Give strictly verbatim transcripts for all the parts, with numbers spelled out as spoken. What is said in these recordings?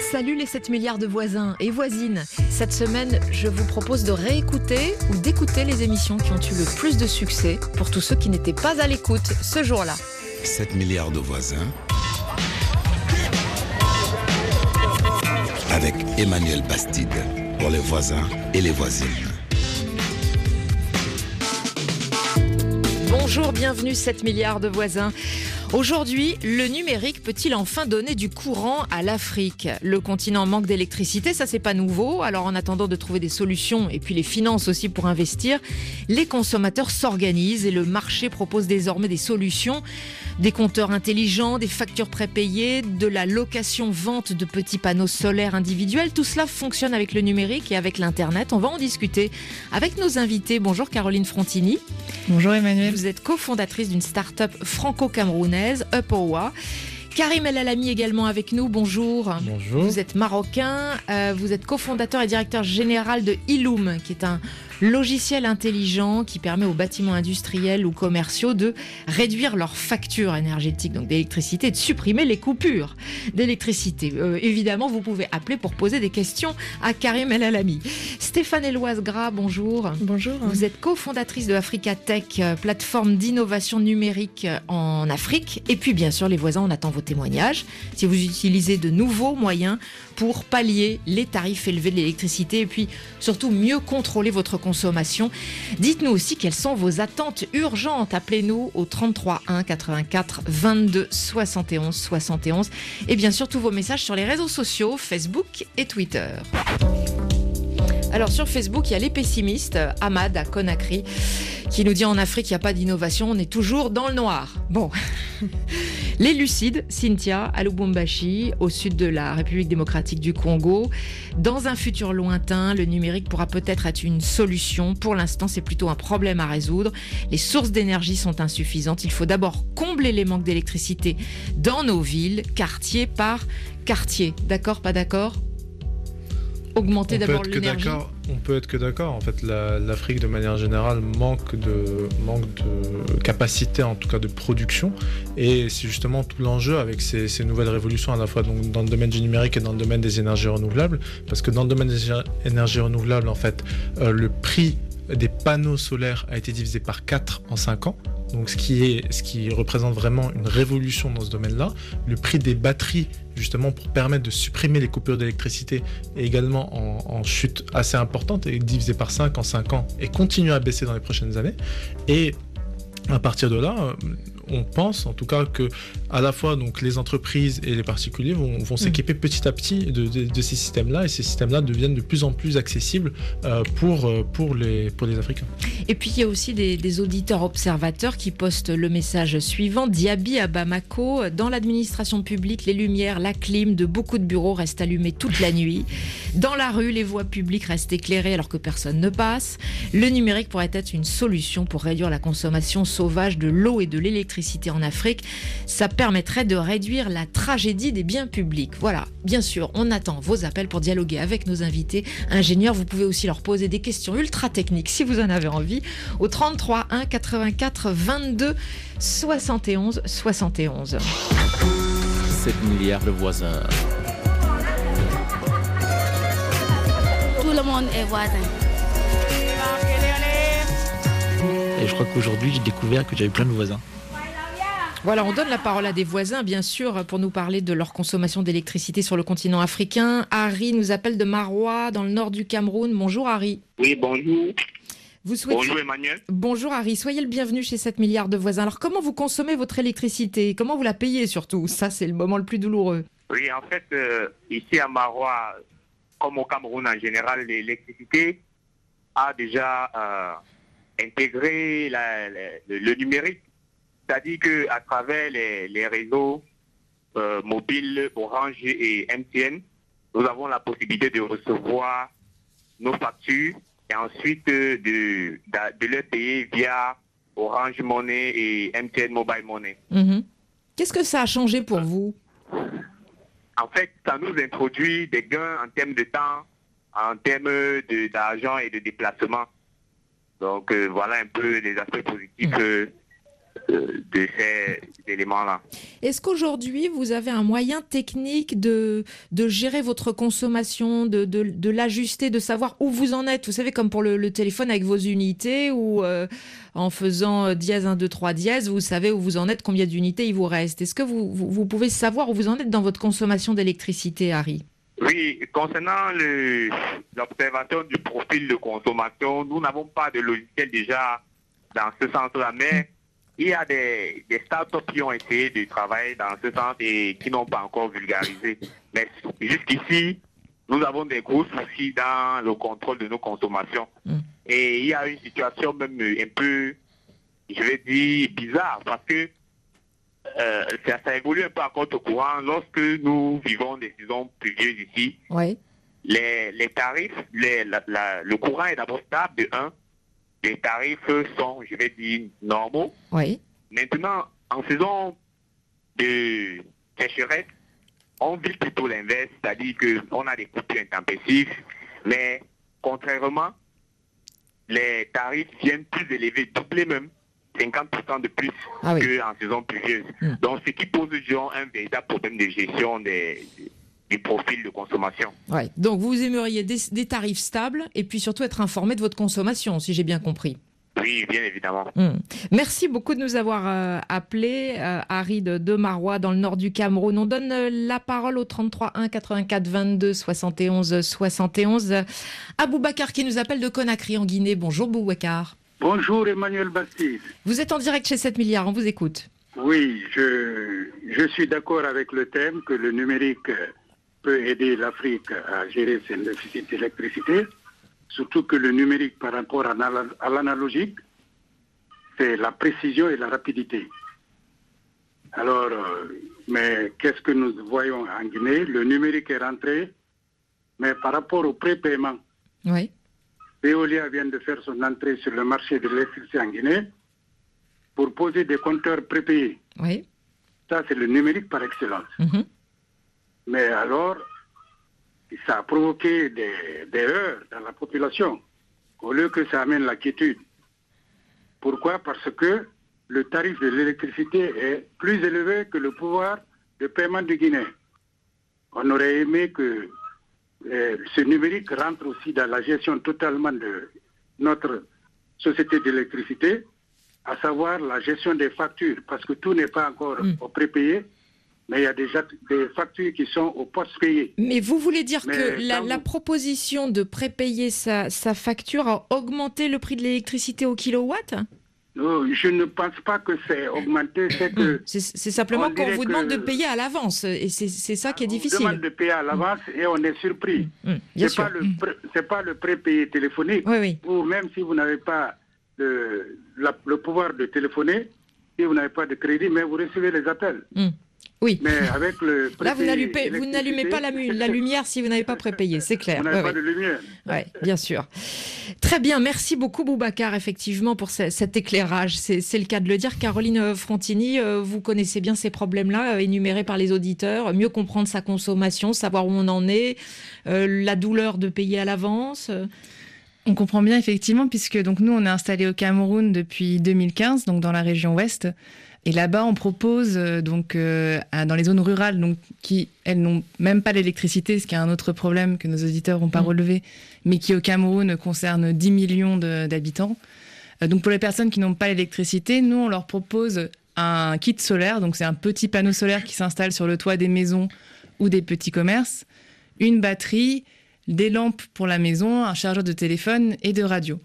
Salut les sept milliards de voisins et voisines. Cette semaine, je vous propose de réécouter ou d'écouter les émissions qui ont eu le plus de succès pour tous ceux qui n'étaient pas à l'écoute ce jour-là. sept milliards de voisins avec Emmanuel Bastide pour les voisins et les voisines. Bonjour, bienvenue sept milliards de voisins. Aujourd'hui, le numérique peut-il enfin donner du courant à l'Afrique ? Le continent manque d'électricité, ça c'est pas nouveau. Alors en attendant de trouver des solutions et puis les finances aussi pour investir, les consommateurs s'organisent et le marché propose désormais des solutions. Des compteurs intelligents, des factures prépayées, de la location-vente de petits panneaux solaires individuels. Tout cela fonctionne avec le numérique et avec l'Internet. On va en discuter avec nos invités. Bonjour Caroline Frontini. Bonjour Emmanuel. Vous êtes cofondatrice d'une start-up franco-camerounaise, Upowa. Karim El Alami également avec nous, bonjour. Bonjour. Vous êtes marocain, euh, vous êtes cofondateur et directeur général de Iloum, qui est un logiciel intelligent qui permet aux bâtiments industriels ou commerciaux de réduire leurs factures énergétiques, donc d'électricité, et de supprimer les coupures d'électricité. Euh, évidemment, vous pouvez appeler pour poser des questions à Karim El Alami. Stéphane Eloise Gras, bonjour. Bonjour. Vous êtes cofondatrice de Africa Tech, plateforme d'innovation numérique en Afrique. Et puis, bien sûr, les voisins, on attend vos témoignages. Si vous utilisez de nouveaux moyens pour pallier les tarifs élevés de l'électricité et puis surtout mieux contrôler votre consommation, dites-nous aussi quelles sont vos attentes urgentes. Appelez-nous au trente-trois un quatre-vingt-quatre vingt-deux soixante et onze soixante et onze. Et bien sûr, tous vos messages sur les réseaux sociaux, Facebook et Twitter. Alors sur Facebook, il y a les pessimistes, Ahmad à Conakry, qui nous dit en Afrique, il n'y a pas d'innovation, on est toujours dans le noir. Bon. Les lucides, Cynthia à Lubumbashi, au sud de la République démocratique du Congo. Dans un futur lointain, le numérique pourra peut-être être une solution. Pour l'instant, c'est plutôt un problème à résoudre. Les sources d'énergie sont insuffisantes. Il faut d'abord combler les manques d'électricité dans nos villes, quartier par quartier. D'accord, pas d'accord ? Augmenter d'abord l'énergie. On peut être que d'accord. En fait, la, l'Afrique, de manière générale, manque de, manque de capacité, en tout cas de production. Et c'est justement tout l'enjeu avec ces, ces nouvelles révolutions, à la fois donc, dans le domaine du numérique et dans le domaine des énergies renouvelables. Parce que dans le domaine des énergies renouvelables, en fait, euh, le prix des panneaux solaires a été divisé par quatre en cinq ans. Donc, ce qui est, ce qui représente vraiment une révolution dans ce domaine-là. Le prix des batteries, justement, pour permettre de supprimer les coupures d'électricité, est également en, en chute assez importante, et divisé par cinq en cinq ans, et continue à baisser dans les prochaines années. Et à partir de là, on pense en tout cas que à la fois donc les entreprises et les particuliers vont, vont s'équiper petit à petit de, de, de ces systèmes-là, et ces systèmes-là deviennent de plus en plus accessibles euh, pour, pour, les, pour les Africains. Et puis il y a aussi des, des auditeurs observateurs qui postent le message suivant. Diaby à Bamako, dans l'administration publique, les lumières, la clim de beaucoup de bureaux restent allumées toute la nuit. Dans la rue, les voies publiques restent éclairées alors que personne ne passe. Le numérique pourrait être une solution pour réduire la consommation sauvage de l'eau et de l'électricité en Afrique. Ça permettrait de réduire la tragédie des biens publics. Voilà, bien sûr, on attend vos appels pour dialoguer avec nos invités ingénieurs. Vous pouvez aussi leur poser des questions ultra techniques si vous en avez envie au trente-trois un quatre-vingt-quatre vingt-deux soixante et onze soixante et onze. sept milliards de voisins. Tout le monde est voisin. Et je crois qu'aujourd'hui, j'ai découvert que j'avais plein de voisins. Voilà, on donne la parole à des voisins, bien sûr, pour nous parler de leur consommation d'électricité sur le continent africain. Harry nous appelle de Maroua, dans le nord du Cameroun. Bonjour Harry. Oui, bonjour. Vous souhaitez... Bonjour Emmanuel. Bonjour Harry, soyez le bienvenu chez sept milliards de voisins. Alors comment vous consommez votre électricité ? Comment vous la payez surtout ? Ça, c'est le moment le plus douloureux. Oui, en fait, euh, ici à Maroua, comme au Cameroun en général, l'électricité a déjà euh, intégré la, la, le, le numérique. C'est-à-dire qu'à travers les, les réseaux euh, mobiles Orange et M T N, nous avons la possibilité de recevoir nos factures et ensuite de, de, de les payer via Orange Money et M T N Mobile Money. Mmh. Qu'est-ce que ça a changé pour vous ? En fait, ça nous introduit des gains en termes de temps, en termes de, d'argent et de déplacement. Donc euh, voilà un peu les aspects positifs. Mmh. Euh, euh, de ces éléments-là. Est-ce qu'aujourd'hui, vous avez un moyen technique de, de gérer votre consommation, de, de, de l'ajuster, de savoir où vous en êtes? Vous savez, comme pour le, le téléphone avec vos unités, ou euh, en faisant dièse un, deux, trois dièse, vous savez où vous en êtes, combien d'unités il vous reste. Est-ce que vous, vous, vous pouvez savoir où vous en êtes dans votre consommation d'électricité, Harry? Oui, concernant le, l'observation du profil de consommation, nous n'avons pas de logiciel déjà dans ce sens-là, mais il y a des, des startups qui ont essayé de travailler dans ce sens et qui n'ont pas encore vulgarisé. Mais jusqu'ici, nous avons des gros soucis dans le contrôle de nos consommations. Mm. Et il y a une situation même un peu, je vais dire, bizarre, parce que euh, ça, ça évolue un peu à contre-courant. Lorsque nous vivons des saisons pluvieuses ici, oui. les, les tarifs, les, la, la, le courant est d'abord stable de un. Les tarifs sont, je vais dire, normaux. Oui. Maintenant, en saison de sécheresse, on vit plutôt l'inverse, c'est-à-dire qu'on a des coupures intempestives, mais contrairement, les tarifs viennent plus élevés, doublés même, cinquante pour cent de plus ah oui. qu'en saison pluvieuse. Mmh. Donc, ce qui pose genre, un véritable problème de gestion des... du profil de consommation. Ouais. Donc, vous aimeriez des, des tarifs stables et puis surtout être informé de votre consommation, si j'ai bien compris. Oui, bien évidemment. Mmh. Merci beaucoup de nous avoir euh, appelés, euh, Harry de, de Marois, dans le nord du Cameroun. On donne euh, la parole au trente-trois un quatre-vingt-quatre vingt-deux soixante et onze soixante et onze à Boubacar qui nous appelle de Conakry en Guinée. Bonjour Boubacar. Bonjour Emmanuel Bastide. Vous êtes en direct chez sept milliards, on vous écoute. Oui, je, je suis d'accord avec le thème que le numérique peut aider l'Afrique à gérer ses déficits d'électricité, surtout que le numérique par rapport à l'analogique, c'est la précision et la rapidité. Alors, euh, mais qu'est-ce que nous voyons en Guinée? Le numérique est rentré, mais par rapport au prépaiement, oui. Veolia vient de faire son entrée sur le marché de l'électricité en Guinée pour poser des compteurs prépayés. Oui. Ça, c'est le numérique par excellence. Mm-hmm. Mais alors, ça a provoqué des, des heurts dans la population, au lieu que ça amène la quiétude. Pourquoi? Parce que le tarif de l'électricité est plus élevé que le pouvoir de paiement du Guinée. On aurait aimé que euh, ce numérique rentre aussi dans la gestion totalement de notre société d'électricité, à savoir la gestion des factures, parce que tout n'est pas encore mm. au prépayé. Mais il y a déjà des factures qui sont au post-payé. Mais vous voulez dire mais que la, vous... la proposition de prépayer sa, sa facture a augmenté le prix de l'électricité au kilowatt? Non, je ne pense pas que c'est augmenté. C'est, que c'est, c'est simplement qu'on vous demande que... de payer à l'avance. Et c'est, c'est ça qui est difficile. On demande de payer à l'avance et on est surpris. Mmh, bien c'est, sûr. Pas le pré, c'est pas le prépayé téléphonique. Oui, oui. Ou même si vous n'avez pas le, la, le pouvoir de téléphoner, si vous n'avez pas de crédit, mais vous recevez les appels. Mmh. Oui. Mais avec le Là, vous n'allumez, vous n'allumez pas la, la lumière si vous n'avez pas prépayé, c'est clair. Vous n'avez ouais, pas ouais. de lumière. Oui, bien sûr. Très bien, merci beaucoup Boubacar, effectivement, pour ce, cet éclairage. C'est, c'est le cas de le dire. Caroline Frontini, vous connaissez bien ces problèmes-là, énumérés par les auditeurs. Mieux comprendre sa consommation, savoir où on en est, euh, la douleur de payer à l'avance. On comprend bien, effectivement, puisque donc, nous, on est installés au Cameroun depuis deux mille quinze, donc dans la région ouest. Et là-bas, on propose euh, donc euh, dans les zones rurales, donc qui elles n'ont même pas l'électricité, ce qui est un autre problème que nos auditeurs n'ont pas mmh. relevé, mais qui au Cameroun concerne dix millions de, d'habitants. Euh, donc pour les personnes qui n'ont pas l'électricité, nous on leur propose un kit solaire, donc c'est un petit panneau solaire qui s'installe sur le toit des maisons ou des petits commerces, une batterie, des lampes pour la maison, un chargeur de téléphone et de radio.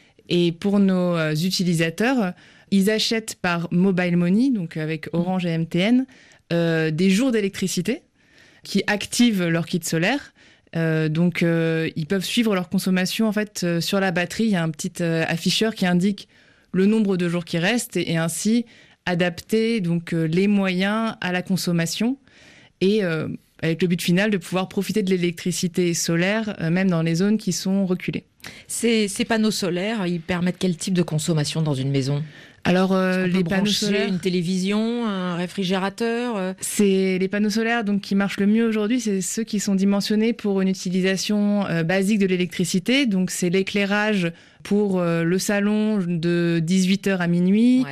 Et pour nos euh, utilisateurs, ils achètent par mobile money, donc avec Orange et M T N, euh, des jours d'électricité qui activent leur kit solaire. Euh, donc, euh, ils peuvent suivre leur consommation en fait euh, sur la batterie. Il y a un petit euh, afficheur qui indique le nombre de jours qui restent et, et ainsi adapter donc euh, les moyens à la consommation et euh, avec le but final de pouvoir profiter de l'électricité solaire euh, même dans les zones qui sont reculées. Ces, ces panneaux solaires, ils permettent quel type de consommation dans une maison ? Alors, euh, les panneaux solaires, une télévision, un réfrigérateur. Euh... C'est les panneaux solaires donc qui marchent le mieux aujourd'hui, c'est ceux qui sont dimensionnés pour une utilisation euh, basique de l'électricité. Donc, c'est l'éclairage pour euh, le salon de dix-huit heures à minuit, ouais.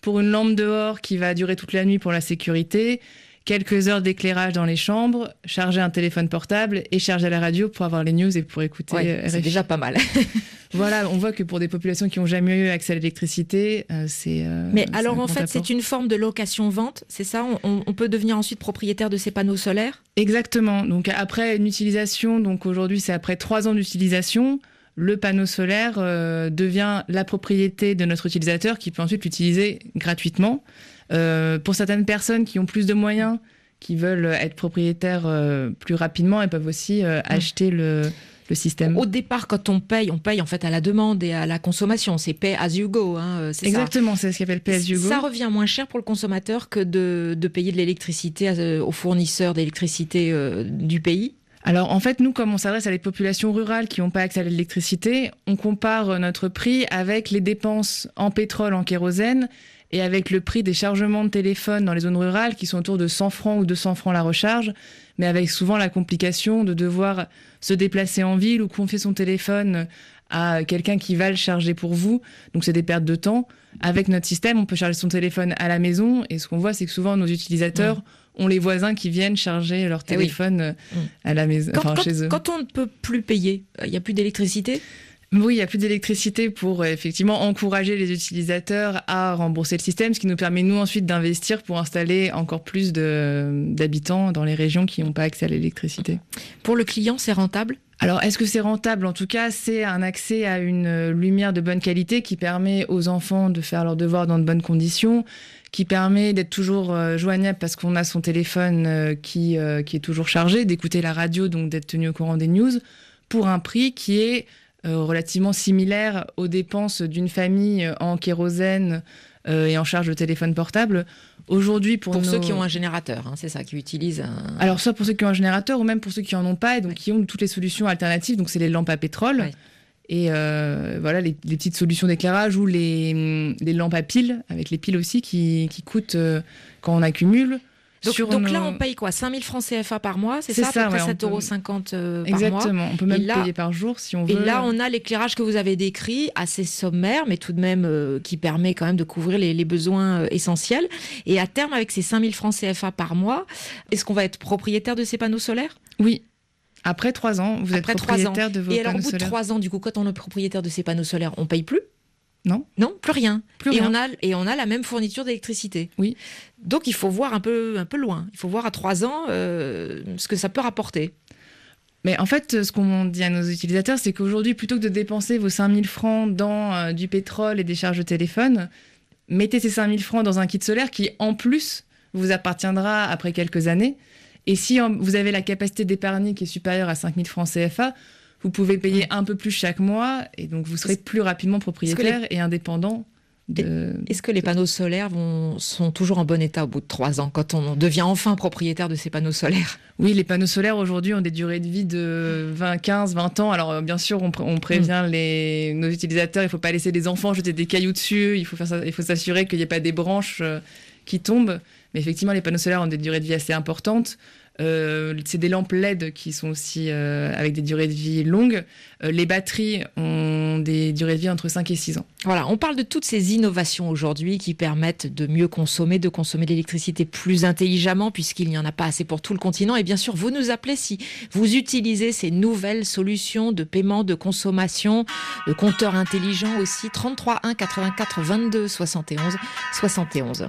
pour une lampe dehors qui va durer toute la nuit pour la sécurité, quelques heures d'éclairage dans les chambres, charger un téléphone portable et charger la radio pour avoir les news et pour écouter ouais, R F I. C'est déjà pas mal. Voilà, on voit que pour des populations qui n'ont jamais eu accès à l'électricité, euh, c'est... Euh, Mais c'est alors un en fait, apport. c'est une forme de location-vente, c'est ça on, on peut devenir ensuite propriétaire de ces panneaux solaires ? Exactement. Donc après une utilisation, donc aujourd'hui c'est après trois ans d'utilisation, le panneau solaire euh, devient la propriété de notre utilisateur qui peut ensuite l'utiliser gratuitement. Euh, pour certaines personnes qui ont plus de moyens, qui veulent être propriétaires euh, plus rapidement, elles peuvent aussi euh, acheter le, le système. Au départ, quand on paye, on paye en fait à la demande et à la consommation. C'est pay as you go, hein, c'est Exactement, ça. c'est ce qu'on appelle pay as you go. Ça revient moins cher pour le consommateur que de, de payer de l'électricité euh, aux fournisseurs d'électricité euh, du pays. Alors en fait, nous, comme on s'adresse à des populations rurales qui n'ont pas accès à l'électricité, on compare notre prix avec les dépenses en pétrole, en kérosène, et avec le prix des chargements de téléphone dans les zones rurales qui sont autour de cent francs ou deux cents francs la recharge, mais avec souvent la complication de devoir se déplacer en ville ou confier son téléphone à quelqu'un qui va le charger pour vous. Donc c'est des pertes de temps. Avec notre système, on peut charger son téléphone à la maison et ce qu'on voit, c'est que souvent nos utilisateurs mmh. ont les voisins qui viennent charger leur téléphone eh oui. mmh. à la maison, quand, enfin, quand, chez eux. Quand on ne peut plus payer, il n'y a plus d'électricité ? Oui, il n'y a plus d'électricité pour effectivement encourager les utilisateurs à rembourser le système, ce qui nous permet, nous, ensuite, d'investir pour installer encore plus de, d'habitants dans les régions qui n'ont pas accès à l'électricité. Pour le client, c'est rentable ? Alors, est-ce que c'est rentable ? En tout cas, c'est un accès à une lumière de bonne qualité qui permet aux enfants de faire leurs devoirs dans de bonnes conditions, qui permet d'être toujours joignable parce qu'on a son téléphone qui, qui est toujours chargé, d'écouter la radio, donc d'être tenu au courant des news, pour un prix qui est Euh, relativement similaire aux dépenses d'une famille en kérosène euh, et en charge de téléphone portable. Aujourd'hui, pour, pour nos... ceux qui ont un générateur, hein, c'est ça, qui utilisent un... Alors, soit pour ceux qui ont un générateur ou même pour ceux qui en ont pas et donc ouais. qui ont toutes les solutions alternatives. Donc, c'est les lampes à pétrole ouais. et euh, voilà, les, les petites solutions d'éclairage ou les, les lampes à piles, avec les piles aussi qui, qui coûtent euh, quand on accumule. Donc, donc nos... là, on paye quoi ? cinq mille francs C F A par mois, c'est, c'est ça, ça, à peu près ouais, sept euros cinquante euh, par Exactement. mois. Exactement, on peut même là, payer par jour si on veut. Et là, on a l'éclairage que vous avez décrit, assez sommaire, mais tout de même euh, qui permet quand même de couvrir les, les besoins euh, essentiels. Et à terme, avec ces cinq mille francs C F A par mois, est-ce qu'on va être propriétaire de ces panneaux solaires ? Oui. Après trois ans, vous Après êtes propriétaire de vos et panneaux solaires. Et alors, au bout de trois ans, du coup, quand on est propriétaire de ces panneaux solaires, on paye plus ? Non. Non, plus rien. Plus et, rien. On a, et on a la même fourniture d'électricité. Oui. Donc il faut voir un peu, un peu loin. Il faut voir à trois ans euh, ce que ça peut rapporter. Mais en fait, ce qu'on dit à nos utilisateurs, c'est qu'aujourd'hui, plutôt que de dépenser vos cinq mille francs dans euh, du pétrole et des charges de téléphone, mettez ces cinq mille francs dans un kit solaire qui, en plus, vous appartiendra après quelques années. Et si en, vous avez la capacité d'épargner qui est supérieure à cinq mille francs C F A, vous pouvez payer un peu plus chaque mois et donc vous serez plus rapidement propriétaire les... et indépendant. De... Est-ce que les panneaux solaires vont... sont toujours en bon état au bout de trois ans, quand on devient enfin propriétaire de ces panneaux solaires ? Oui, les panneaux solaires aujourd'hui ont des durées de vie de vingt, quinze, vingt ans. Alors bien sûr, on, pr- on prévient mmh. les... nos utilisateurs, il ne faut pas laisser des enfants jeter des cailloux dessus, il faut, faire ça... il faut s'assurer qu'il n'y ait pas des branches euh, qui tombent. Mais effectivement, les panneaux solaires ont des durées de vie assez importantes. Euh, c'est des lampes L E D qui sont aussi euh, avec des durées de vie longues. Euh, les batteries ont des durées de vie entre cinq et six ans. Voilà, on parle de toutes ces innovations aujourd'hui qui permettent de mieux consommer, de consommer de l'électricité plus intelligemment puisqu'il n'y en a pas assez pour tout le continent. Et bien sûr, vous nous appelez si vous utilisez ces nouvelles solutions de paiement, de consommation, de compteurs intelligents aussi. trente-trois un quatre-vingt-quatre vingt-deux soixante et onze soixante et onze.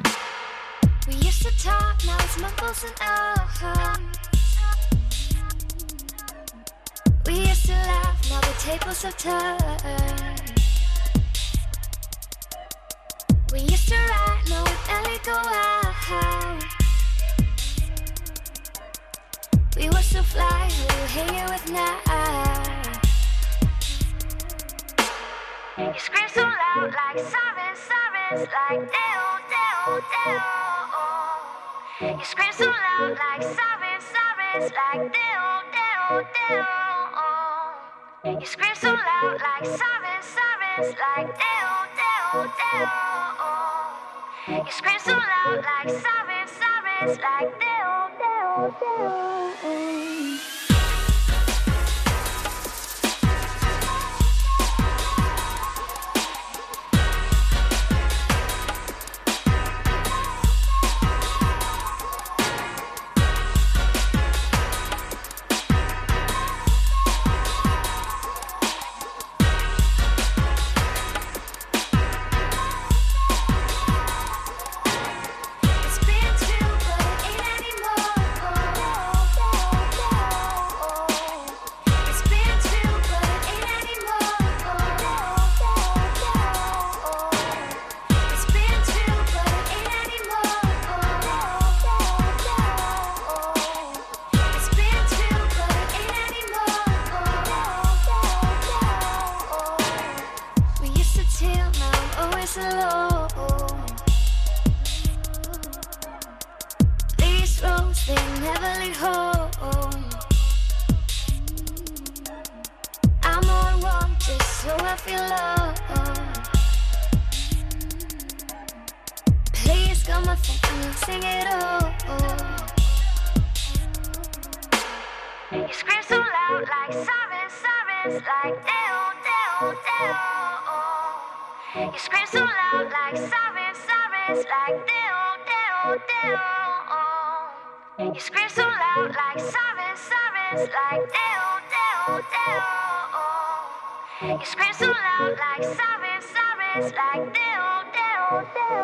We used to talk, now it's mumbles and oh. We used to laugh, now the tables have turned. We used to write, now we barely go out. We were so fly, who you hanging with now? You scream so loud like sirens, sirens, like deo, deo, deo. You scream so loud like sirens, sirens, like deo, deo, deo. You scream so loud like sirens, sirens, like deo, deo, deo. You scream so loud like sirens, sirens, like deo, deo, deo. I feel low. Please come my phone and sing it all. You scream so loud like sirens, sirens, like deo, deo, deo. You scream so loud like sirens, sirens, like deo, deo, deo. You scream so loud like sirens, sirens, like deo, deo, deo. You scream so loud like sirens, sirens, like deo, deo, deo.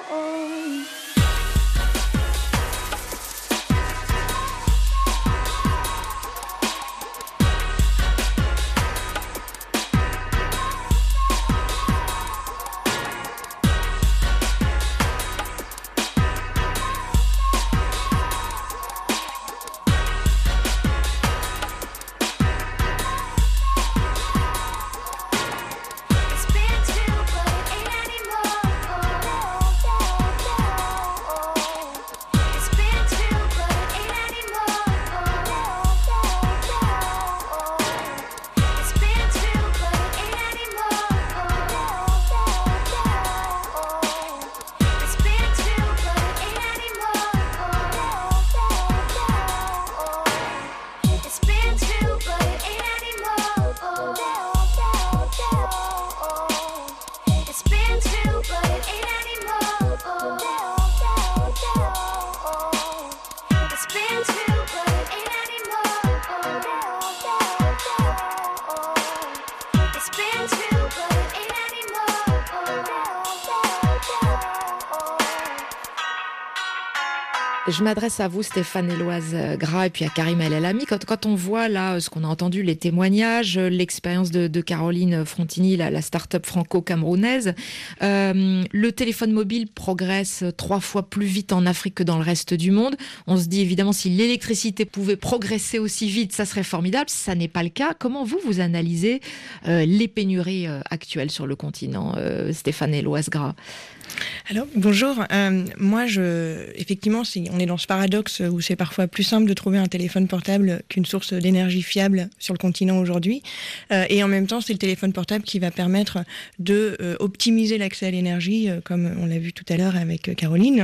Je m'adresse à vous, Stéphane Éloi Gras, et puis à Karim El Alami. Quand, quand on voit là ce qu'on a entendu, les témoignages, l'expérience de, de Caroline Frontini, la, la start-up franco-camerounaise, euh, le téléphone mobile progresse trois fois plus vite en Afrique que dans le reste du monde. On se dit évidemment, si l'électricité pouvait progresser aussi vite, ça serait formidable. Ça n'est pas le cas. Comment vous, vous analysez euh, les pénuries euh, actuelles sur le continent, euh, Stéphane Éloi Gras? Alors, bonjour. Euh, moi, je, effectivement, c'est, on est dans ce paradoxe où c'est parfois plus simple de trouver un téléphone portable qu'une source d'énergie fiable sur le continent aujourd'hui. Euh, et en même temps, c'est le téléphone portable qui va permettre de euh, optimiser l'accès à l'énergie, euh, comme on l'a vu tout à l'heure avec Caroline.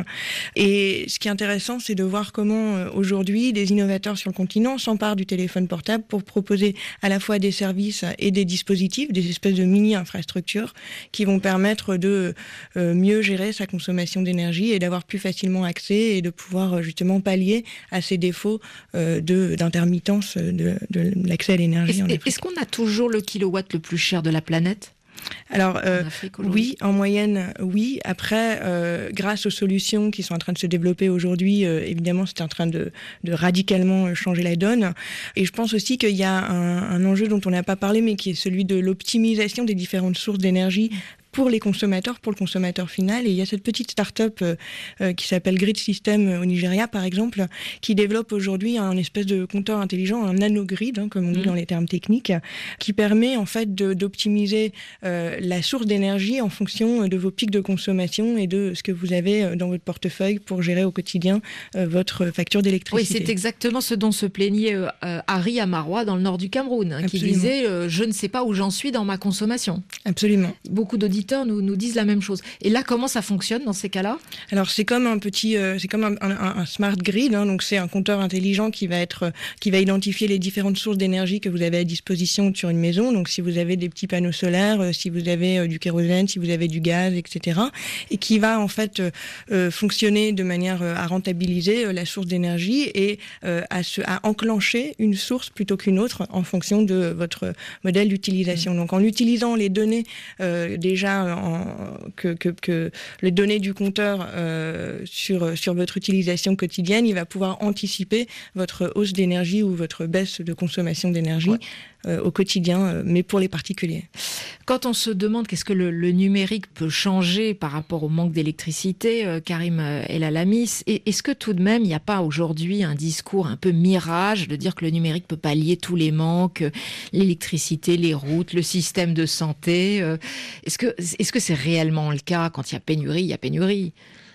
Et ce qui est intéressant, c'est de voir comment euh, aujourd'hui des innovateurs sur le continent s'emparent du téléphone portable pour proposer à la fois des services et des dispositifs, des espèces de mini-infrastructures qui vont permettre de euh, mieux gérer sa consommation d'énergie et d'avoir plus facilement accès et de pouvoir justement pallier à ces défauts euh, de, d'intermittence de, de l'accès à l'énergie. Est-ce, en est-ce qu'on a toujours le kilowatt le plus cher de la planète ? Alors, euh, en oui, en moyenne, oui. Après, euh, grâce aux solutions qui sont en train de se développer aujourd'hui, euh, évidemment, c'est en train de, de radicalement changer la donne. Et je pense aussi qu'il y a un, un enjeu dont on n'a pas parlé, mais qui est celui de l'optimisation des différentes sources d'énergie pour les consommateurs, pour le consommateur final. Et il y a cette petite start-up euh, euh, qui s'appelle Grid System au Nigeria, par exemple, qui développe aujourd'hui un espèce de compteur intelligent, un nanogrid, hein, comme on dit mmh. dans les termes techniques, qui permet en fait de, d'optimiser euh, la source d'énergie en fonction de vos pics de consommation et de ce que vous avez dans votre portefeuille pour gérer au quotidien euh, votre facture d'électricité. Oui, c'est exactement ce dont se plaignait euh, Harry Amarwa dans le nord du Cameroun, hein, qui disait euh, « je ne sais pas où j'en suis dans ma consommation ». Absolument. Beaucoup d'auditeurs Nous, nous disent la même chose. Et là, comment ça fonctionne dans ces cas-là ? Alors, c'est comme un petit, euh, c'est comme un, un, un smart grid. Hein, donc, c'est un compteur intelligent qui va être, qui va identifier les différentes sources d'énergie que vous avez à disposition sur une maison. Donc, si vous avez des petits panneaux solaires, euh, si vous avez euh, du kérosène, si vous avez du gaz, et cetera, et qui va en fait euh, fonctionner de manière euh, à rentabiliser euh, la source d'énergie et euh, à, se, à enclencher une source plutôt qu'une autre en fonction de votre modèle d'utilisation. Donc, en utilisant les données euh, déjà En, que, que, que les données du compteur euh, sur, sur votre utilisation quotidienne, il va pouvoir anticiper votre hausse d'énergie ou votre baisse de consommation d'énergie ouais. euh, au quotidien, euh, mais pour les particuliers. Quand on se demande qu'est-ce que le, le numérique peut changer par rapport au manque d'électricité, euh, Karim El Alami, est-ce que tout de même il n'y a pas aujourd'hui un discours un peu mirage de dire que le numérique peut pallier tous les manques, l'électricité, les routes, le système de santé euh, Est-ce que Est-ce que c'est réellement le cas ? Quand il y a pénurie, il y a pénurie.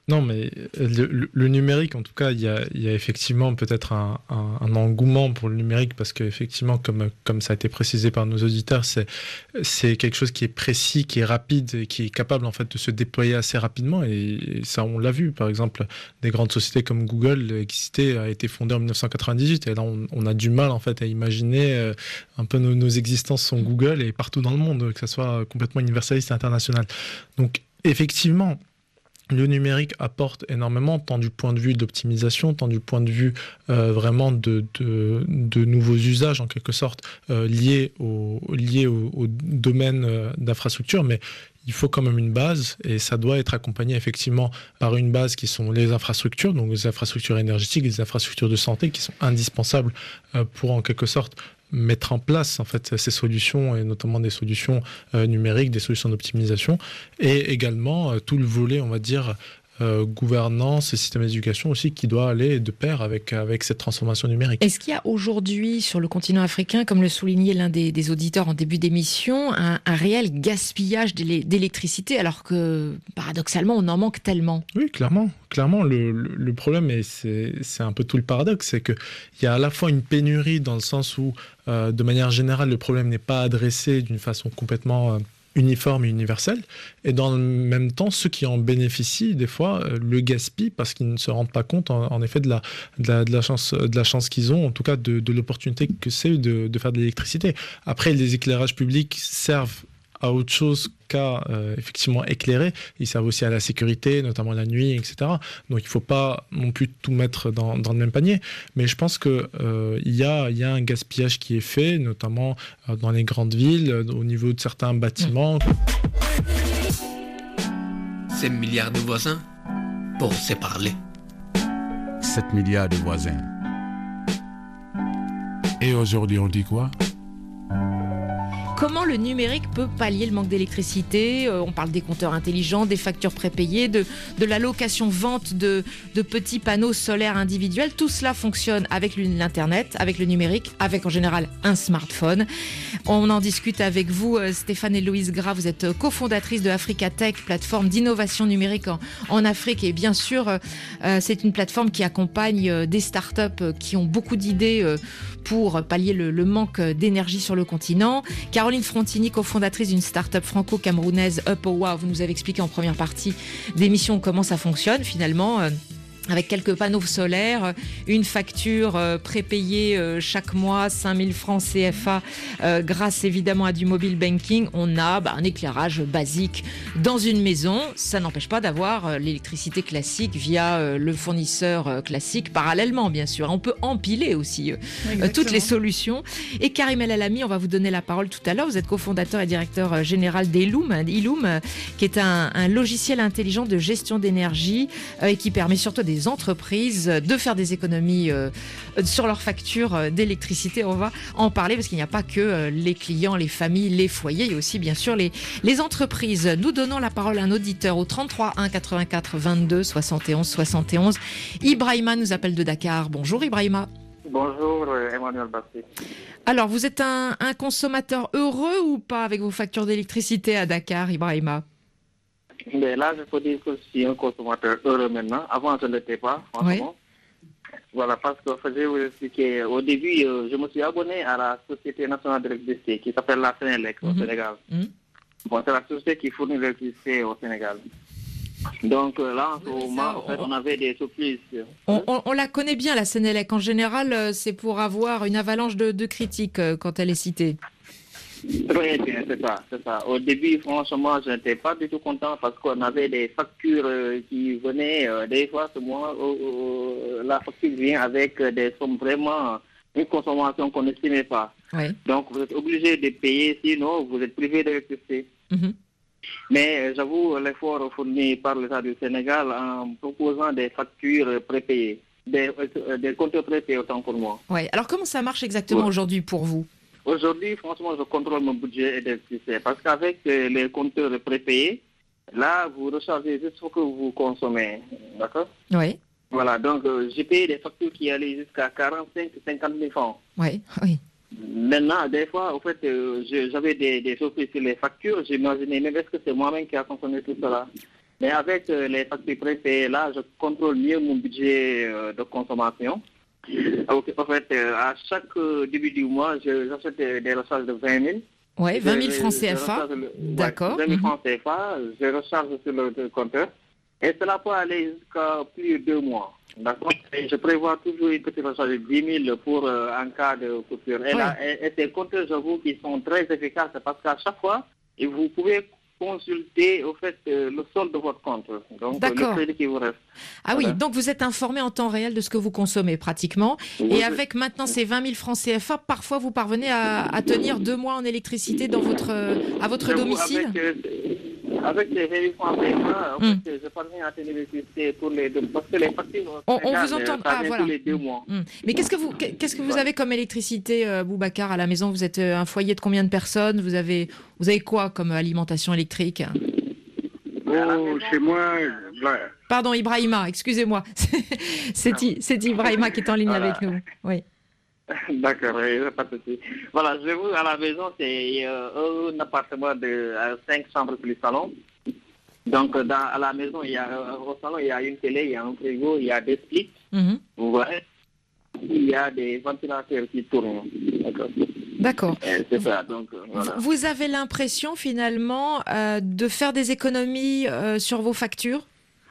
Non, mais le, le, le numérique, en tout cas, il y a, il y a effectivement peut-être un, un, un engouement pour le numérique parce qu'effectivement, comme, comme ça a été précisé par nos auditeurs, c'est, c'est quelque chose qui est précis, qui est rapide et qui est capable en fait de se déployer assez rapidement. Et, et ça, on l'a vu. Par exemple, des grandes sociétés comme Google, Existé a été fondée en dix-neuf cent quatre-vingt-dix-huit. Et là, on, on a du mal en fait à imaginer euh, un peu nos, nos existences sans Google et partout dans le monde, que ça soit complètement universaliste et international. Donc, effectivement, le numérique apporte énormément, tant du point de vue d'optimisation, tant du point de vue euh, vraiment de, de, de nouveaux usages, en quelque sorte, euh, liés, au, liés au, au domaine euh, d'infrastructure, mais il faut quand même une base, et ça doit être accompagné effectivement par une base qui sont les infrastructures, donc les infrastructures énergétiques, les infrastructures de santé, qui sont indispensables euh, pour, en quelque sorte, mettre en place en fait ces solutions et notamment des solutions euh, numériques, des solutions d'optimisation et également euh, tout le volet on va dire euh, gouvernance et système d'éducation aussi qui doit aller de pair avec, avec cette transformation numérique. Est-ce qu'il y a aujourd'hui sur le continent africain, comme le soulignait l'un des, des auditeurs en début d'émission, un, un réel gaspillage d'électricité alors que paradoxalement on en manque tellement? Oui, clairement. Clairement, le, le, le problème, et c'est, c'est un peu tout le paradoxe, c'est qu'il y a à la fois une pénurie dans le sens où, euh, de manière générale, le problème n'est pas adressé d'une façon complètement euh, uniforme et universelle, et dans le même temps, ceux qui en bénéficient, des fois, euh, le gaspillent parce qu'ils ne se rendent pas compte, en, en effet, de la, de, la, de, la chance, de la chance qu'ils ont, en tout cas de, de l'opportunité que c'est de, de faire de l'électricité. Après, les éclairages publics servent à autre chose qu'à euh, effectivement éclairer. Ils servent aussi à la sécurité, notamment la nuit, et cetera. Donc il ne faut pas non plus tout mettre dans, dans le même panier. Mais je pense qu'il euh, y, a, y a un gaspillage qui est fait, notamment euh, dans les grandes villes, euh, au niveau de certains bâtiments. sept milliards de voisins pour se parler. sept milliards de voisins. Et aujourd'hui, on dit quoi ? Comment le numérique peut pallier le manque d'électricité? On parle des compteurs intelligents, des factures prépayées, de, de la location-vente de, de petits panneaux solaires individuels. Tout cela fonctionne avec l'Internet, avec le numérique, avec en général un smartphone. On en discute avec vous, Stéphane et Louise Gras. Vous êtes cofondatrice de Africa Tech, plateforme d'innovation numérique en, en Afrique. Et bien sûr, euh, c'est une plateforme qui accompagne des startups qui ont beaucoup d'idées euh, pour pallier le, le manque d'énergie sur le continent. Caroline Frontini, cofondatrice d'une start-up franco-camerounaise Upowa, vous nous avez expliqué en première partie d'émission comment ça fonctionne finalement. Euh, avec quelques panneaux solaires, une facture euh, prépayée euh, chaque mois, cinq mille francs C F A, euh, grâce évidemment à du mobile banking, on a bah, un éclairage basique dans une maison. Ça n'empêche pas d'avoir euh, l'électricité classique via euh, le fournisseur euh, classique, parallèlement bien sûr. On peut empiler aussi euh, toutes les solutions. Et Karim El Alami, on va vous donner la parole tout à l'heure. Vous êtes cofondateur et directeur euh, général d'Eloom, Eloom, euh, qui est un, un logiciel intelligent de gestion d'énergie euh, et qui permet surtout des entreprises de faire des économies euh, sur leurs factures d'électricité. On va en parler parce qu'il n'y a pas que euh, les clients, les familles, les foyers, il y a aussi bien sûr les, les entreprises. Nous donnons la parole à un auditeur au trente-trois un quatre-vingt-quatre vingt-deux soixante et onze soixante et onze. Ibrahima nous appelle de Dakar. Bonjour Ibrahima. Bonjour Emmanuel Bastide. Alors vous êtes un, un consommateur heureux ou pas avec vos factures d'électricité à Dakar, Ibrahima? Mais là, je peux dire que je suis un consommateur heureux maintenant. Avant, je ne l'étais pas, franchement. Oui. Voilà, parce que je vais vous expliquer. Au début, euh, je me suis abonné à la Société nationale d'électricité qui s'appelle la Sénélec au mm-hmm. Sénégal. Mm-hmm. Bon, c'est la société qui fournit l'électricité au Sénégal. Donc euh, là, en ce oui, moment, ça, en fait, on... on avait des surprises. On, on, on la connaît bien, la Sénélec. En général, c'est pour avoir une avalanche de, de critiques euh, quand elle est citée. Très bien, c'est ça, c'est ça. Au début, franchement, je n'étais pas du tout content parce qu'on avait des factures euh, qui venaient, euh, des fois, ce mois, euh, euh, la facture vient avec des sommes vraiment, une consommation qu'on n'estimait pas. Oui. Donc, vous êtes obligé de payer, sinon vous êtes privé d'électricité. Mm-hmm. Mais euh, j'avoue l'effort fourni par l'État du Sénégal en proposant des factures prépayées, des, euh, des comptes prépayés autant pour moi. Oui. Alors, comment ça marche exactement ouais. aujourd'hui pour vous? Aujourd'hui, franchement, je contrôle mon budget d'électricité parce qu'avec euh, les compteurs prépayés, là, vous rechargez juste ce que vous consommez. D'accord? Oui. Voilà, donc euh, j'ai payé des factures qui allaient jusqu'à quarante-cinq à cinquante mille francs. Oui, oui. Maintenant, des fois, en fait, euh, je, j'avais des, des surprises sur les factures. J'imaginais même est-ce que c'est moi-même qui a consommé tout cela. Mais avec euh, les factures prépayées, là, je contrôle mieux mon budget euh, de consommation. Donc, en fait, euh, à chaque euh, début du mois, je- j'achète des, des recharges de vingt mille. Ouais, vingt mille Je- francs je C F A. recharge le- D'accord. ouais, vingt mille Mhm. francs C F A, je recharge sur le, le compteur. Et cela peut aller jusqu'à plus de deux mois. D'accord. Et je prévois toujours une petite recharge de dix mille pour, euh, en cas de coupure. Et, Ouais. là, et, et ces compteurs, j'avoue, qui sont très efficaces parce qu'à chaque fois, et vous pouvez consulter au fait euh, le solde de votre compte. Donc, euh, D'accord. le crédit qui vous reste. Ah oui, Voilà. donc vous êtes informé en temps réel de ce que vous consommez pratiquement. Oui, Et oui. avec maintenant ces vingt mille francs C F A, parfois vous parvenez à, à tenir deux mois en électricité dans votre, à votre J'avoue, domicile. Avec, euh, avec les vingt mille francs C F A, en Hmm. fait, je parviens à tenir l'électricité pour les deux parce que les factures, On, on Sénégal, vous entend. ça Ah vient voilà. tous les deux mois. Hmm. Mais qu'est-ce que vous, qu'est-ce que vous avez comme électricité, euh, Boubacar, à la maison? Vous êtes euh, un foyer de combien de personnes? Vous avez, vous avez quoi comme alimentation électrique? Oh, chez moi, là, Pardon, Ibrahima, excusez-moi. C'est I- c'est Ibrahima qui est en ligne Voilà. avec nous. Oui. D'accord, oui, pas de souci. Voilà, je vous, à la maison, c'est euh, un appartement de euh, cinq chambres plus salon. Donc, dans, à la maison, il y a, euh, au salon, il y a une télé, il y a un frigo, il y a des splits. Mhm. Vous voyez, il y a des ventilateurs qui tournent. D'accord. D'accord. Euh, C'est ça, donc, euh, voilà. Vous avez l'impression finalement euh, de faire des économies euh, sur vos factures?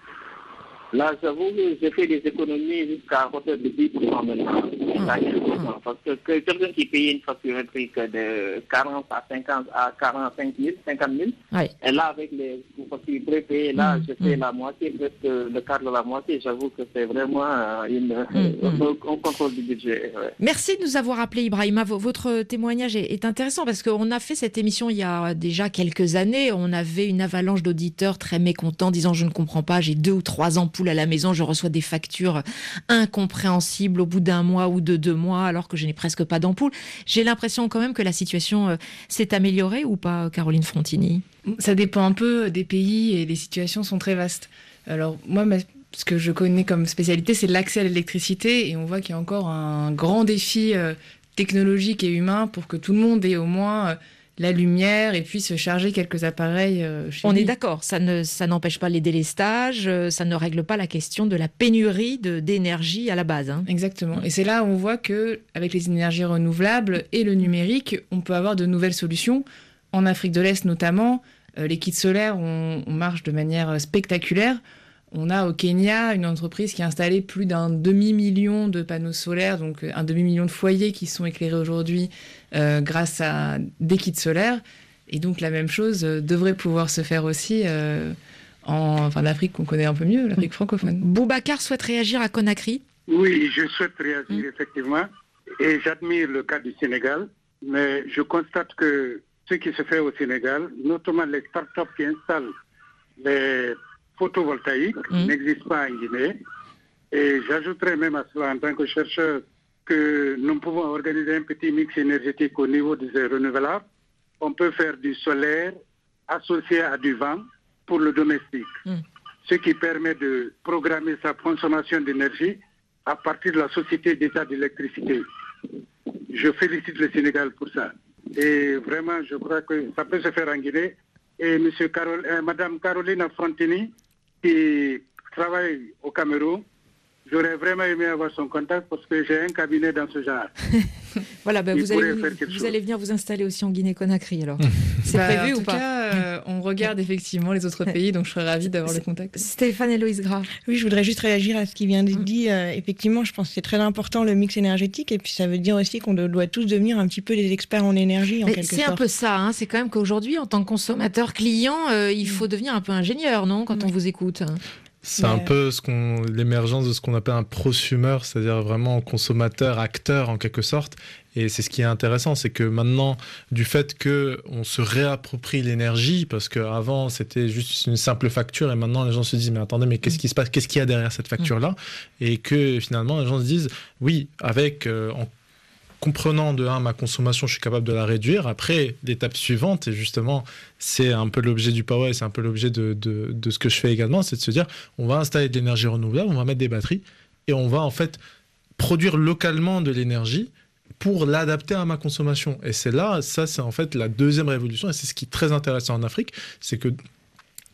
Là, j'avoue que j'ai fait des économies jusqu'à hauteur de dix pour cent maintenant. Jusqu'à quinze pour cent. Parce que, que quelqu'un qui paye une facture électrique de quarante à cinquante à quarante-cinq mille, cinquante mille, Ouais. et là, avec les factures prépayées, là, Mm, je fais mm. la moitié, presque le quart de la moitié. J'avoue que c'est vraiment euh, une, Mm, un, un contrôle du budget. Ouais. Merci de nous avoir appelé, Ibrahima. V- Votre témoignage est, est intéressant parce qu'on a fait cette émission il y a déjà quelques années. On avait une avalanche d'auditeurs très mécontents disant « Je ne comprends pas, j'ai deux ou trois ampoules à la maison, je reçois des factures incompréhensibles au bout d'un mois ou de deux mois alors que je n'ai presque pas d'ampoule. » J'ai l'impression quand même que la situation euh, s'est améliorée ou pas, Caroline Frontini? Ça dépend un peu des pays et les situations sont très vastes. Alors moi, ma- ce que je connais comme spécialité, c'est l'accès à l'électricité et on voit qu'il y a encore un grand défi euh, technologique et humain pour que tout le monde ait au moins euh, la lumière et puisse charger quelques appareils euh, chez On lui. est d'accord, ça ne, ça n'empêche pas les délestages, euh, ça ne règle pas la question de la pénurie de, d'énergie à la base. Hein. Exactement. Et c'est là où on voit que avec les énergies renouvelables et le numérique, on peut avoir de nouvelles solutions. En Afrique de l'Est notamment, euh, les kits solaires, on, on marche de manière spectaculaire. On a au Kenya une entreprise qui a installé plus d'un demi-million de panneaux solaires, donc un demi-million de foyers qui sont éclairés aujourd'hui euh, grâce à des kits solaires. Et donc la même chose euh, devrait pouvoir se faire aussi euh, en enfin, l'Afrique qu'on connaît un peu mieux, l'Afrique francophone. Boubacar souhaite réagir à Conakry. oui, je souhaite réagir effectivement. Et j'admire le cas du Sénégal, mais je constate que ce qui se fait au Sénégal, notamment les startups qui installent les photovoltaïques, Mm. n'existent pas en Guinée. Et j'ajouterais même à cela en tant que chercheur que nous pouvons organiser un petit mix énergétique au niveau des renouvelables. On peut faire du solaire associé à du vent pour le domestique, Mm. ce qui permet de programmer sa consommation d'énergie à partir de la société d'État d'électricité. Je félicite le Sénégal pour ça. Et vraiment, je crois que ça peut se faire en Guinée. Et Monsieur Carol, euh, Madame Caroline Frontini, qui travaille au Cameroun, j'aurais vraiment aimé avoir son contact parce que j'ai un cabinet dans ce genre. Voilà, bah, Il vous, allez, pourrait venir- faire quelque vous chose. allez venir vous installer aussi en Guinée-Conakry alors. C'est Bah, prévu en ou tout pas cas, euh, on regarde effectivement les autres pays, donc je serais ravie d'avoir le contact. Stéphane Héloïse Gras. Oui, je voudrais juste réagir à ce qui vient d'être dit. Euh, effectivement, je pense que c'est très important le mix énergétique et puis ça veut dire aussi qu'on de- doit tous devenir un petit peu des experts en énergie en Mais quelque c'est sorte. un peu ça, hein. C'est quand même qu'aujourd'hui, en tant que consommateur client, euh, il faut devenir un peu ingénieur, non, quand on vous écoute. C'est un peu ce qu'on, l'émergence de ce qu'on appelle un prosumer, c'est-à-dire vraiment consommateur, acteur en quelque sorte. Et c'est ce qui est intéressant, c'est que maintenant, du fait qu'on se réapproprie l'énergie, parce qu'avant c'était juste une simple facture, et maintenant les gens se disent mais attendez, mais qu'est-ce qui se passe, qu'est-ce qu'il y a derrière cette facture-là? Et que finalement les gens se disent oui, avec euh, en comprenant de un ma consommation, je suis capable de la réduire. Après, l'étape suivante, et justement, c'est un peu l'objet du Power, c'est un peu l'objet de, de, de ce que je fais également, c'est de se dire, on va installer de l'énergie renouvelable, on va mettre des batteries, et on va en fait produire localement de l'énergie pour l'adapter à ma consommation. Et c'est là, ça c'est en fait la deuxième révolution, et c'est ce qui est très intéressant en Afrique, c'est que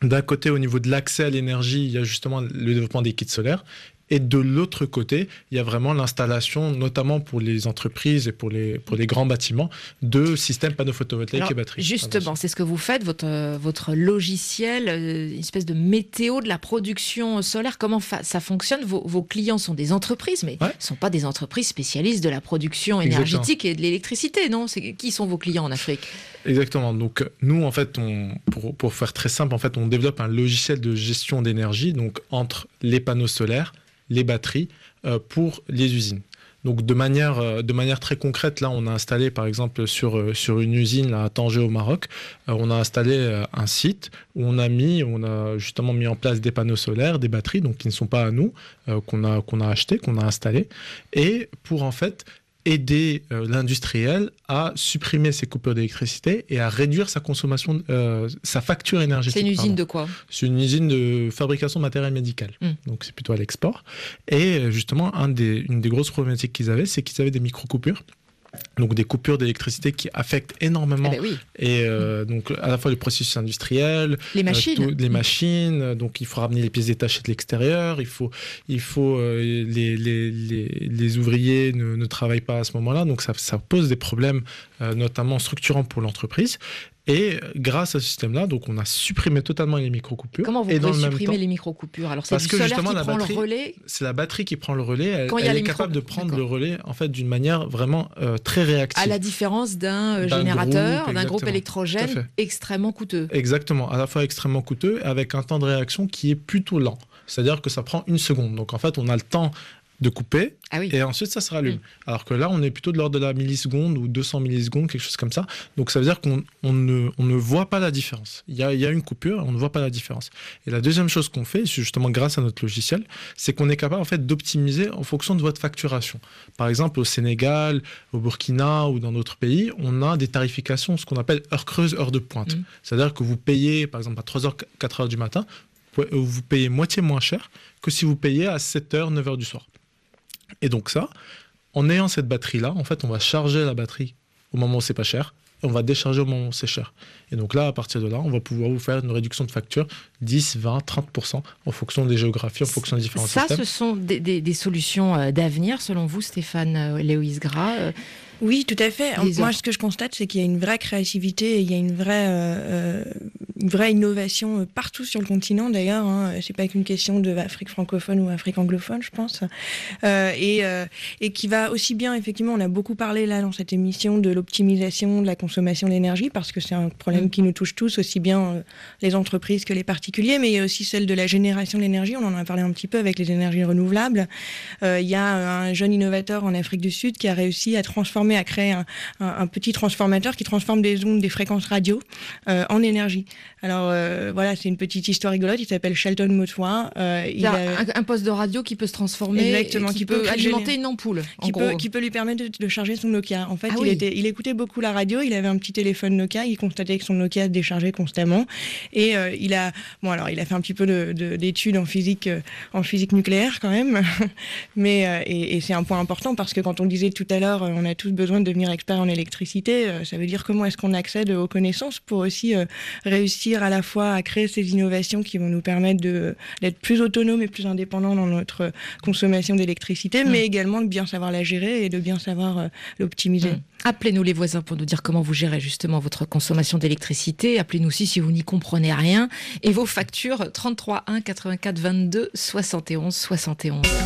d'un côté, au niveau de l'accès à l'énergie, il y a justement le développement des kits solaires. Et de l'autre côté, il y a vraiment l'installation, notamment pour les entreprises et pour les, pour les grands bâtiments, de systèmes panneaux photovoltaïques Alors, et batteries. Justement, c'est ce que vous faites, votre, votre logiciel, euh, une espèce de météo de la production solaire. Comment fa- ça fonctionne? vos, vos clients sont des entreprises, mais ne ouais. sont pas des entreprises spécialistes de la production énergétique Exactement. Et de l'électricité, non? C'est, qui sont vos clients en Afrique? Exactement. Donc, nous, en fait, on, pour, pour faire très simple, en fait, on développe un logiciel de gestion d'énergie, donc entre les panneaux solaires, les batteries euh, pour les usines. Donc de manière, euh, de manière très concrète, là on a installé par exemple sur, euh, sur une usine là, à Tanger au Maroc, euh, on a installé euh, un site où on a mis, on a justement mis en place des panneaux solaires, des batteries, donc qui ne sont pas à nous, euh, qu'on a, qu'on a acheté, qu'on a installé, et pour en fait aider euh, l'industriel à supprimer ses coupures d'électricité et à réduire sa consommation, euh, sa facture énergétique. C'est une usine pardon. de quoi? C'est une usine de fabrication de matériel médical. Mm. Donc c'est plutôt à l'export. Et justement, un des, une des grosses problématiques qu'ils avaient, c'est qu'ils avaient des micro-coupures. Donc des coupures d'électricité qui affectent énormément eh ben oui. et euh, donc à la fois le processus industriel, les machines, euh, tout, les machines. Donc il faut ramener les pièces détachées de l'extérieur. Il faut, il faut euh, les, les, les, les ouvriers ne, ne travaillent pas à ce moment-là. Donc ça, ça pose des problèmes, euh, notamment structurants pour l'entreprise. Et grâce à ce système-là, donc on a supprimé totalement les micro-coupures. Comment vous et pouvez dans le supprimer même temps, les micro-coupures? Alors c'est parce du que solaire qui la prend batterie, le relais. C'est la batterie qui prend le relais. Elle, Quand il y a elle les est micro... capable de prendre D'accord. le relais en fait d'une manière vraiment euh, très réactive. À la différence d'un, euh, d'un générateur, groupe, d'un groupe exactement. électrogène extrêmement coûteux. Exactement, à la fois extrêmement coûteux, avec un temps de réaction qui est plutôt lent. C'est-à-dire que ça prend une seconde. Donc en fait, on a le temps de couper ah oui. et ensuite ça se rallume. Mmh. Alors que là, on est plutôt de l'ordre de la milliseconde ou deux cents millisecondes, quelque chose comme ça. Donc ça veut dire qu'on on ne, on ne voit pas la différence. Il y a, il y a une coupure, on ne voit pas la différence. Et la deuxième chose qu'on fait, justement grâce à notre logiciel, c'est qu'on est capable en fait d'optimiser en fonction de votre facturation. Par exemple, au Sénégal, au Burkina ou dans d'autres pays, on a des tarifications, ce qu'on appelle heure creuse, heure de pointe. Mmh. C'est-à-dire que vous payez, par exemple, à trois heures, quatre heures du matin, vous payez moitié moins cher que si vous payez à sept heures, neuf heures du soir. Et donc ça, en ayant cette batterie-là, en fait, on va charger la batterie au moment où c'est pas cher, et on va décharger au moment où c'est cher. Et donc là, à partir de là, on va pouvoir vous faire une réduction de facture dix, vingt, trente pour cent en fonction des géographies, en fonction des différents ça, systèmes. Ça, ce sont des, des, des solutions d'avenir, selon vous, Stéphane Léoïs-Gras. Oui, tout à fait. Moi, ce que je constate, c'est qu'il y a une vraie créativité et il y a une vraie, euh, une vraie innovation partout sur le continent, d'ailleurs. Hein. C'est pas qu'une question de Afrique francophone ou Afrique anglophone, je pense. Euh, et, euh, et qui va aussi bien, effectivement, on a beaucoup parlé là dans cette émission de l'optimisation de la consommation d'énergie, parce que c'est un problème mmh. qui nous touche tous, aussi bien euh, les entreprises que les particuliers, mais il y a aussi celle de la génération de l'énergie. On en a parlé un petit peu avec les énergies renouvelables. Euh, il y a un jeune innovateur en Afrique du Sud qui a réussi à transformer à créer un, un, un petit transformateur qui transforme des ondes, des fréquences radio euh, en énergie. Alors euh, voilà, c'est une petite histoire rigolote. Il s'appelle Shelton Motwa. Euh, il a a un, un poste de radio qui peut se transformer, exactement, qui, qui peut, peut alimenter gérer, une ampoule, qui en peut, gros. qui peut lui permettre de, de charger son Nokia. En fait, ah il, oui. était, il écoutait beaucoup la radio. Il avait un petit téléphone Nokia. Il constatait que son Nokia se déchargeait constamment. Et euh, il a, bon alors, il a fait un petit peu de, de, d'études en physique, euh, en physique nucléaire quand même. Mais euh, et, et c'est un point important parce que quand on disait tout à l'heure, on a tous besoin de devenir experts en électricité. Euh, ça veut dire comment est-ce qu'on accède aux connaissances pour aussi euh, réussir à la fois à créer ces innovations qui vont nous permettre de, d'être plus autonomes et plus indépendants dans notre consommation d'électricité, mmh. mais également de bien savoir la gérer et de bien savoir euh, l'optimiser. Mmh. Appelez-nous les voisins pour nous dire comment vous gérez justement votre consommation d'électricité. Appelez-nous aussi si vous n'y comprenez rien. Et vos factures, trente-trois un quatre-vingt-quatre vingt-deux soixante et onze soixante et onze.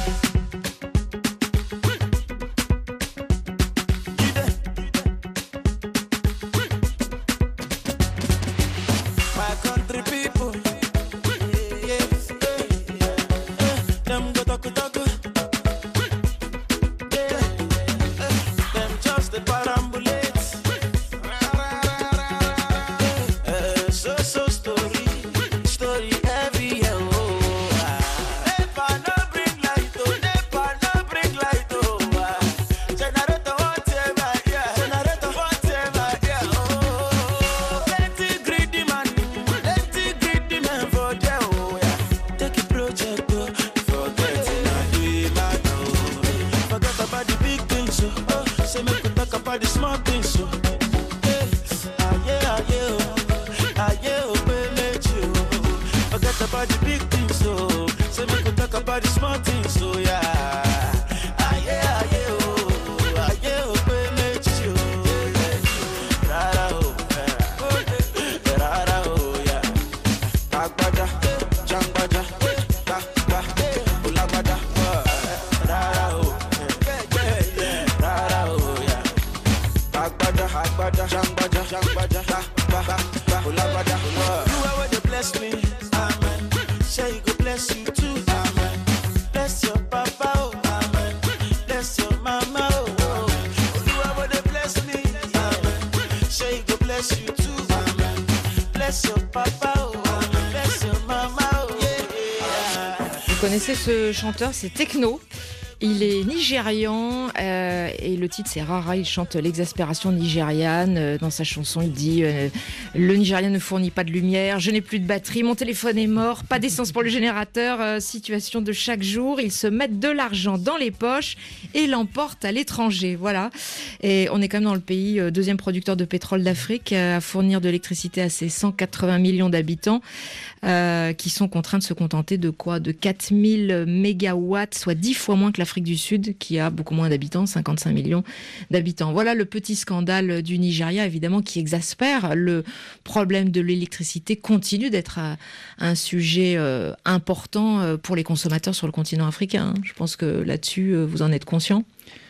all the small things, so yeah. Aye, aye, oh, aye, oh, baby, make you. Rara, oh, eh, rara, oh, yeah. Agbada, jambada, ba, ba, ulabada, rara, oh, eh, rara, oh, yeah. Agbada, agbada, jambada, jambada, ba, ba, ba, ulabada, you are where they bless me, amen. Say you go bless you too, amen. Bless your papa, oh, amen. Bless your mama, oh, oh. You are where they bless me, amen. Say you go bless you too, amen. Bless your papa, oh, amen. Bless your mama, oh, yeah. Vous connaissez ce chanteur, c'est Tekno. Il est nigérian euh, et le titre c'est Rara. Il chante l'exaspération nigériane. Euh, dans sa chanson, il dit euh, le Nigérien ne fournit pas de lumière, je n'ai plus de batterie, mon téléphone est mort, pas d'essence pour le générateur. Euh, situation de chaque jour. Ils se mettent de l'argent dans les poches et l'emportent à l'étranger. Voilà. Et on est quand même dans le pays euh, deuxième producteur de pétrole d'Afrique euh, à fournir de l'électricité à ses cent quatre-vingts millions d'habitants euh, qui sont contraints de se contenter de quoi ? De quatre mille mégawatts, soit dix fois moins que la Afrique du Sud, qui a beaucoup moins d'habitants, cinquante-cinq millions d'habitants. Voilà le petit scandale du Nigeria, évidemment, qui exaspère. Le problème de l'électricité continue d'être un, un sujet euh, important pour les consommateurs sur le continent africain. Je pense que là-dessus, vous en êtes conscient.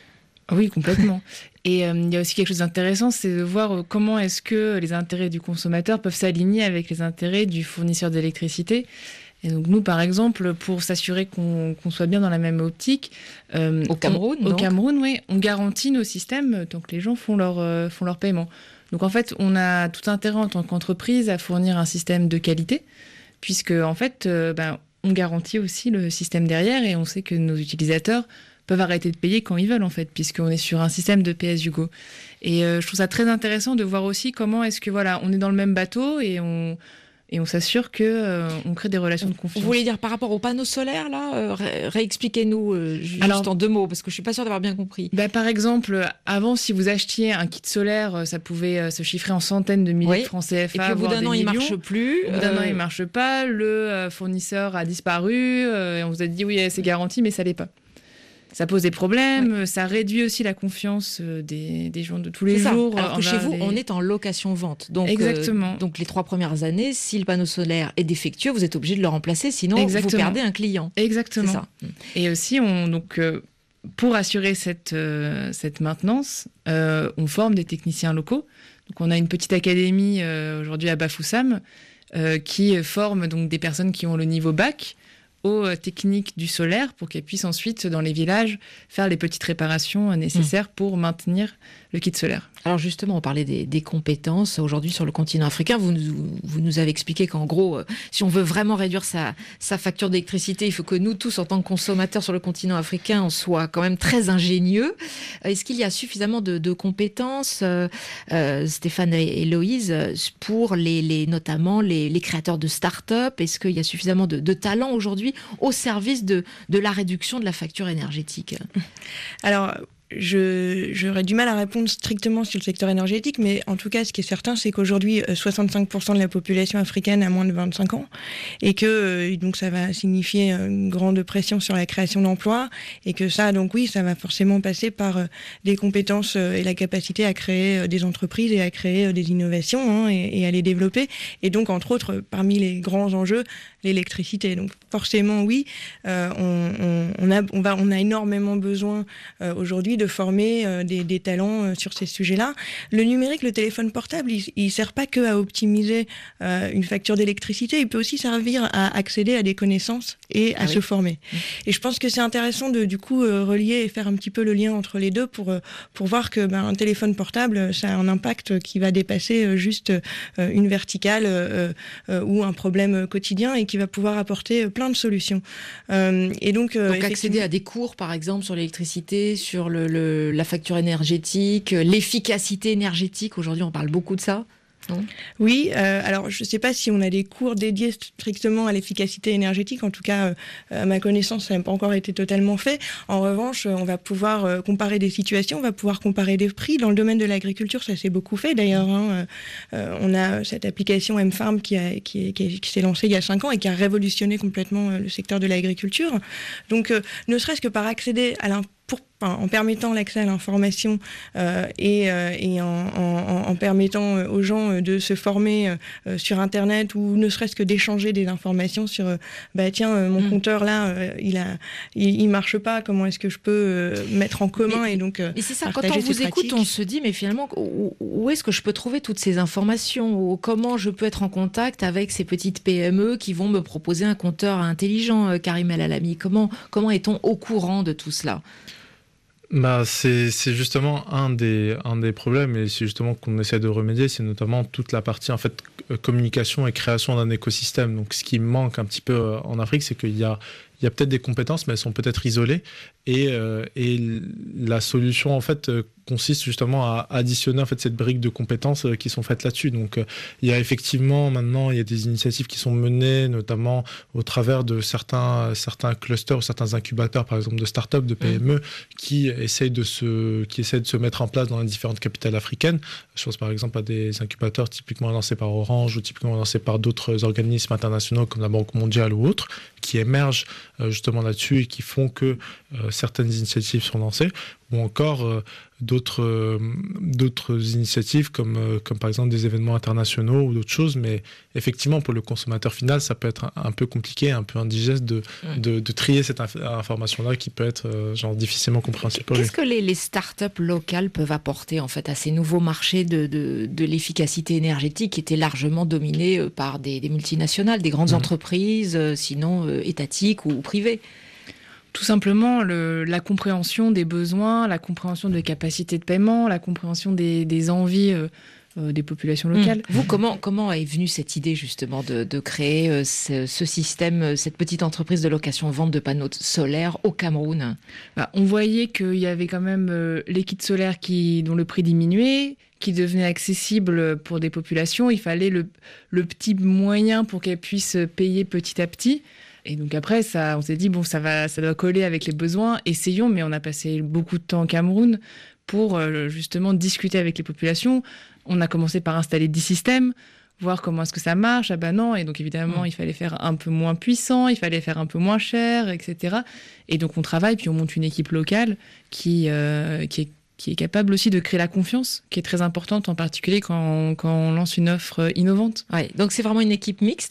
Oui, complètement. Et euh, il y a aussi quelque chose d'intéressant, c'est de voir comment est-ce que les intérêts du consommateur peuvent s'aligner avec les intérêts du fournisseur d'électricité. Et donc nous, par exemple, pour s'assurer qu'on, qu'on soit bien dans la même optique, euh, au Cameroun, on, au Cameroun, oui, on garantit nos systèmes tant que les gens font leur euh, font leur paiement. Donc en fait, on a tout intérêt en tant qu'entreprise à fournir un système de qualité, puisque en fait, euh, ben, on garantit aussi le système derrière et on sait que nos utilisateurs peuvent arrêter de payer quand ils veulent en fait, puisqu'on est sur un système de pay-as-you-go. Et euh, je trouve ça très intéressant de voir aussi comment est-ce que voilà, on est dans le même bateau et on Et on s'assure qu'on euh, crée des relations de confiance. Vous voulez dire par rapport aux panneaux solaires, là euh, ré- Réexpliquez-nous euh, juste Alors, en deux mots, parce que je ne suis pas sûre d'avoir bien compris. Bah, par exemple, avant, si vous achetiez un kit solaire, ça pouvait euh, se chiffrer en centaines de milliers oui. de francs C F A. Et puis au bout d'un an, il ne marche plus. Au bout d'un euh... an, il ne marche pas. Le euh, fournisseur a disparu. Euh, et on vous a dit, oui, c'est garanti, mais ça ne l'est pas. Ça pose des problèmes, ouais. Ça réduit aussi la confiance des, des gens de tous les c'est jours. Ça. Alors que chez vous, des... on est en location-vente. Donc, Exactement. Euh, donc les trois premières années, si le panneau solaire est défectueux, vous êtes obligé de le remplacer, sinon Exactement. vous perdez un client. Exactement. C'est ça. Et aussi, on, donc, euh, pour assurer cette, euh, cette maintenance, euh, on forme des techniciens locaux. Donc on a une petite académie euh, aujourd'hui à Bafoussam euh, qui forme donc, des personnes qui ont le niveau bac aux techniques du solaire pour qu'elles puissent ensuite, dans les villages, faire les petites réparations nécessaires mmh. pour maintenir le kit solaire. Alors justement, on parlait des, des compétences. Aujourd'hui, sur le continent africain, vous nous, vous nous avez expliqué qu'en gros, euh, si on veut vraiment réduire sa, sa facture d'électricité, il faut que nous tous, en tant que consommateurs sur le continent africain, on soit quand même très ingénieux. Est-ce qu'il y a suffisamment de, de compétences, euh, euh, Stéphane et Héloïse, pour les, les, notamment les, les créateurs de start-up? Est-ce qu'il y a suffisamment de, de talent aujourd'hui au service de, de la réduction de la facture énergétique? Alors, Je, j'aurais du mal à répondre strictement sur le secteur énergétique, mais en tout cas, ce qui est certain, c'est qu'aujourd'hui, soixante-cinq pour cent de la population africaine a moins de vingt-cinq ans, et que donc ça va signifier une grande pression sur la création d'emplois, et que ça, donc oui, ça va forcément passer par des compétences et la capacité à créer des entreprises et à créer des innovations hein, et, et à les développer. Et donc, entre autres, parmi les grands enjeux, l'électricité. Donc, forcément, oui, euh, on, on, on, a, on, va, on a énormément besoin euh, aujourd'hui de former euh, des, des talents euh, sur ces sujets-là. Le numérique, le téléphone portable, il ne sert pas que à optimiser euh, une facture d'électricité, il peut aussi servir à accéder à des connaissances et à ah se oui. former. Mmh. Et je pense que c'est intéressant de du coup euh, relier et faire un petit peu le lien entre les deux pour, euh, pour voir que ben, un téléphone portable, ça a un impact qui va dépasser euh, juste euh, une verticale euh, euh, ou un problème quotidien et qui va pouvoir apporter euh, plein de solutions. Euh, et donc, euh, donc accéder à des cours, par exemple, sur l'électricité, sur le, le, la facture énergétique, l'efficacité énergétique. Aujourd'hui, on parle beaucoup de ça. Non. Oui, euh, alors je ne sais pas si on a des cours dédiés strictement à l'efficacité énergétique. En tout cas, euh, à ma connaissance, ça n'a pas encore été totalement fait. En revanche, on va pouvoir euh, comparer des situations, on va pouvoir comparer des prix. Dans le domaine de l'agriculture, ça s'est beaucoup fait d'ailleurs. Hein. Euh, on a cette application M-Farm qui, a, qui, qui, qui s'est lancée il y a cinq ans et qui a révolutionné complètement le secteur de l'agriculture. Donc, euh, ne serait-ce que par accéder à l'in- pour, enfin, en permettant l'accès à l'information euh, et, euh, et en, en, en permettant aux gens de se former euh, sur Internet ou ne serait-ce que d'échanger des informations sur euh, bah tiens euh, mon mmh. compteur là euh, il a il, il marche pas, comment est-ce que je peux euh, mettre en commun mais, et donc euh, et c'est ça, quand on vous écoute on se dit mais finalement où, où est-ce que je peux trouver toutes ces informations, ou comment je peux être en contact avec ces petites P M E qui vont me proposer un compteur intelligent. euh, Karim El Alami, comment comment est-on au courant de tout cela? Bah, c'est, c'est justement un des, un des problèmes, et c'est justement qu'on essaie de remédier, c'est notamment toute la partie en fait, communication et création d'un écosystème. Donc ce qui manque un petit peu en Afrique, c'est qu'il y a, il y a peut-être des compétences, mais elles sont peut-être isolées, et, euh, et la solution en fait consiste justement à additionner en fait cette brique de compétences qui sont faites là-dessus. Donc euh, il y a effectivement maintenant il y a des initiatives qui sont menées, notamment au travers de certains certains clusters ou certains incubateurs, par exemple de start-up, de P M E, mmh. qui essayent de se qui essayent de se mettre en place dans les différentes capitales africaines. Je pense par exemple à des incubateurs typiquement lancés par Orange ou typiquement lancés par d'autres organismes internationaux comme la Banque mondiale ou autres, qui émergent euh, justement là-dessus et qui font que euh, certaines initiatives sont lancées, ou encore euh, d'autres, euh, d'autres initiatives comme, euh, comme par exemple des événements internationaux ou d'autres choses, mais effectivement pour le consommateur final ça peut être un, un peu compliqué, un peu indigeste de, mmh. de, de trier cette inf- information-là qui peut être euh, genre, difficilement compréhensible pour lui. Qu'est-ce que les, les startups locales peuvent apporter en fait à ces nouveaux marchés de, de, de l'efficacité énergétique qui étaient largement dominés par des, des multinationales, des grandes mmh. entreprises, euh, sinon euh, étatiques ou, ou privées? Tout simplement le, la compréhension des besoins, la compréhension des capacités de paiement, la compréhension des, des envies euh, euh, des populations locales. Mmh. Vous, comment, comment est venue cette idée justement de, de créer euh, ce, ce système, cette petite entreprise de location-vente de panneaux solaires au Cameroun? Bah, on voyait qu'il y avait quand même euh, les kits solaires qui, dont le prix diminuait, qui devenait accessible pour des populations. Il fallait le, le petit moyen pour qu'elles puissent payer petit à petit. Et donc après, ça, on s'est dit, bon, ça, va, ça doit coller avec les besoins, essayons, mais on a passé beaucoup de temps au Cameroun pour euh, justement discuter avec les populations. On a commencé par installer dix systèmes, voir comment est-ce que ça marche. Ah ben non, et donc évidemment, mmh. il fallait faire un peu moins puissant, il fallait faire un peu moins cher, et cetera. Et donc on travaille, puis on monte une équipe locale qui, euh, qui est qui est capable aussi de créer la confiance, qui est très importante, en particulier quand on, quand on lance une offre innovante. Ouais, donc c'est vraiment une équipe mixte?